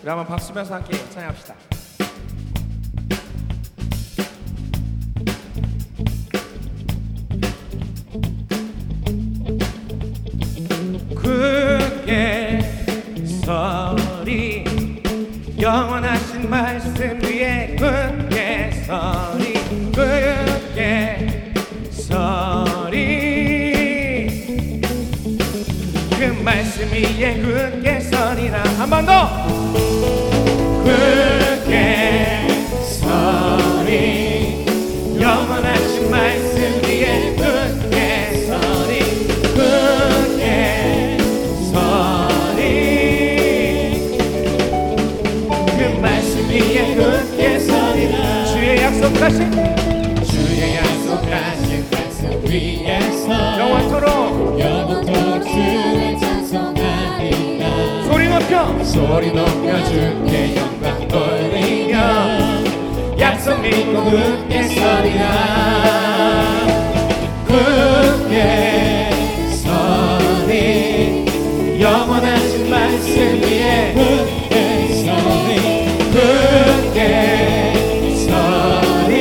우리 한번 박수면서 함께 찬양합시다. 굳게 서리 영원하신 말씀 위에 굳게 서리 굳게 서리 그 말씀 위에 굳게 서리라. 한 번 더 굳게 서리 영원하신 말씀 위에 굳게 서리 굳게 서리 그 말씀 위에 굳게 서리라. 주의 약속하신 말씀 위에서 영원토록 주를 찬송하리라. 소리 높여 주께 영광 돌리며 약속 믿고 굳게 서리라. 굳게 서리 영원하신 말씀 위에 굳게 서리 굳게 서리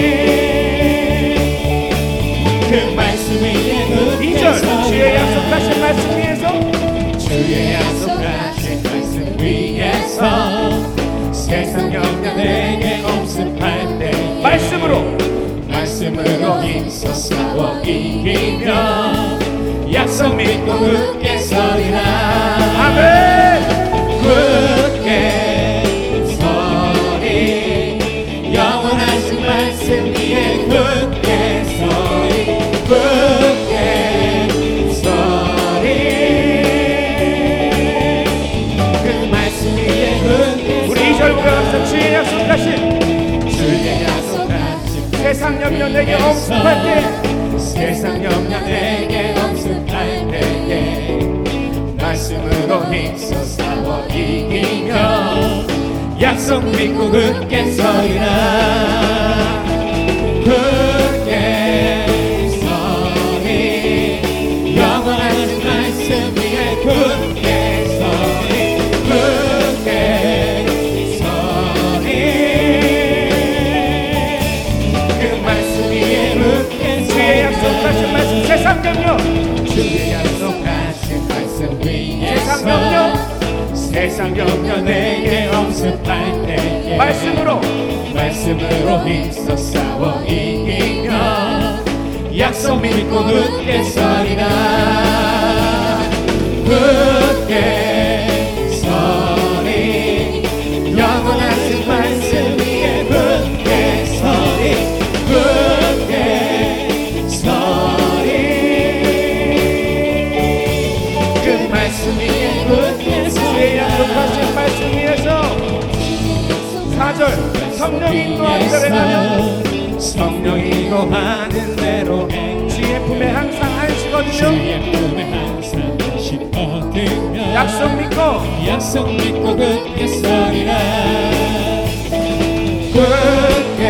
그 말씀 위에 굳게 서리라. 주의 약속하신 말씀 위에서 주의 약속하신 말씀 위에서 세상 영향 내게 엄습할 때 말씀으로 힘써 싸워 이기며 약속 믿고 굳게 서리라. 아멘. 굳게 서리 영원하신 말씀 위에 굳게 서리 굳게 서리 그 말씀 위에 굳게 우리 2절부터 주의 약속하신 세상 염려 내게 엄습할 때 세상 염려 내게 엄습할 때에 말씀으로 힘써 싸워 이기며 약속 믿고 굳게 서리라. 굳게 서리 영원하신 말씀 위에 굳게 서리 굳게 서리 그 말씀 위에 굳게 주의 약속하신 말씀 세상 염려 주의 약속하신 말씀 위에서 세상 염려 내게 엄습할 때에 말씀으로 힘써 싸워 이기며 약속 믿고 굳게 서리라. 굳게 서리 영원하신 말씀 위에 굳게 서리 굳게 서리 그 말씀 위에 굳게 서리 약속하신 말씀 위에서 4절 성령이 인도하는 대로 행하면 성령이 인도하는 대로 주의 품에 항상 안식거든요. 약속 믿고 굳게 서리라. 굳게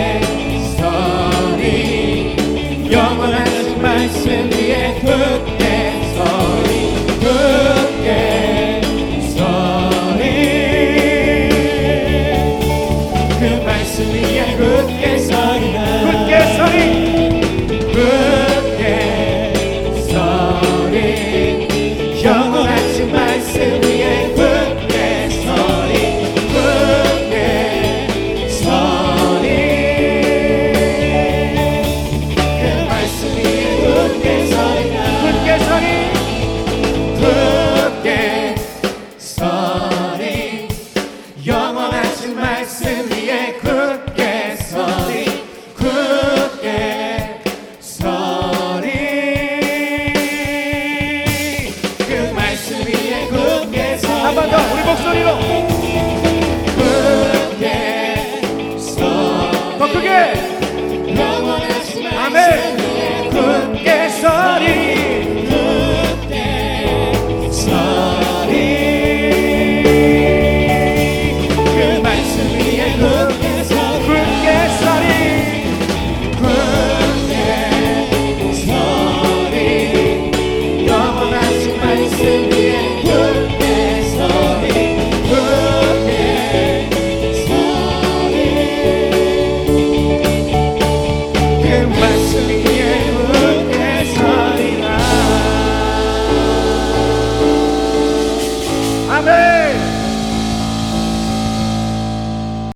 서리 영원하신 말씀 위에 굳게 서리 굳게 서리 그 말씀 위에 굳게 서리라. 굳게 서리 굳게 서리 영원하신 말씀 위에 굳게 서리 굳게 서리 그 말씀 위에 굳게 서리라. 굳게 서리 굳게 서리 영원하신 말씀 위에 굳게 서리 굳게 서리 그 말씀 위에 굳게 서리 한 번 더 우리 목소리로 굳게 서리 더 크게 영원하신 말씀 위에 굳게 서리 굳게 서리 그 말씀 위에 굳게 서리 굳게 서리 굳게 서리 영원하신 말씀 위에 굳게 서리 아멘.